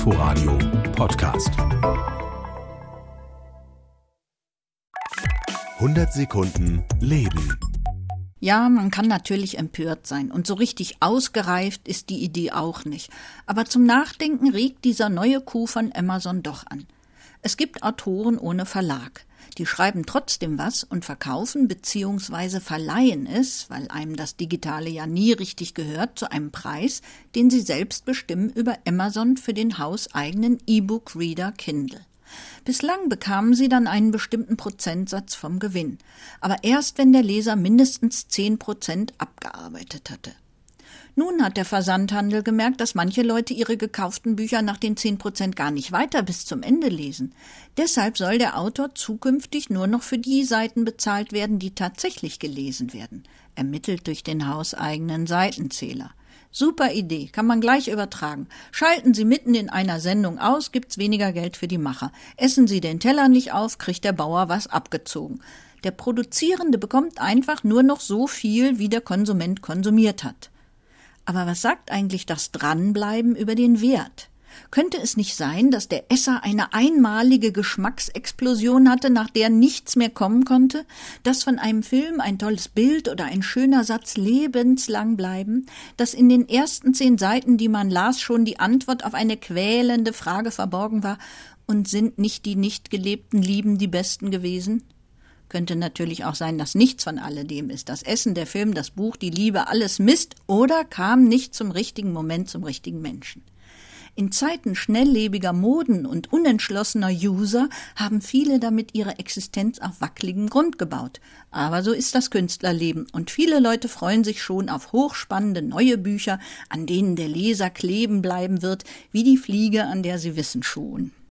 Inforadio Podcast. 100 Sekunden Leben. Ja, man kann natürlich empört sein und so richtig ausgereift ist die Idee auch nicht. Aber zum Nachdenken regt dieser neue Coup von Amazon doch an. Es gibt Autoren ohne Verlag. Die schreiben trotzdem was und verkaufen bzw. verleihen es, weil einem das Digitale ja nie richtig gehört, zu einem Preis, den sie selbst bestimmen über Amazon für den hauseigenen E-Book-Reader Kindle. Bislang bekamen sie dann einen bestimmten Prozentsatz vom Gewinn, aber erst wenn der Leser mindestens 10% abgearbeitet hatte. Nun hat der Versandhandel gemerkt, dass manche Leute ihre gekauften Bücher nach den 10% gar nicht weiter bis zum Ende lesen. Deshalb soll der Autor zukünftig nur noch für die Seiten bezahlt werden, die tatsächlich gelesen werden, ermittelt durch den hauseigenen Seitenzähler. Super Idee, kann man gleich übertragen. Schalten Sie mitten in einer Sendung aus, gibt's weniger Geld für die Macher. Essen Sie den Teller nicht auf, kriegt der Bauer was abgezogen. Der Produzierende bekommt einfach nur noch so viel, wie der Konsument konsumiert hat. Aber was sagt eigentlich das Dranbleiben über den Wert? Könnte es nicht sein, dass der Esser eine einmalige Geschmacksexplosion hatte, nach der nichts mehr kommen konnte? Dass von einem Film ein tolles Bild oder ein schöner Satz lebenslang bleiben? Dass in den ersten 10 Seiten, die man las, schon die Antwort auf eine quälende Frage verborgen war? Und sind nicht die nicht gelebten Lieben die besten gewesen? Könnte natürlich auch sein, dass nichts von alledem ist. Das Essen, der Film, das Buch, die Liebe, alles Mist oder kam nicht zum richtigen Moment zum richtigen Menschen. In Zeiten schnelllebiger Moden und unentschlossener User haben viele damit ihre Existenz auf wackeligem Grund gebaut. Aber so ist das Künstlerleben und viele Leute freuen sich schon auf hochspannende neue Bücher, an denen der Leser kleben bleiben wird, wie die Fliege, an der sie Wissen schuhen.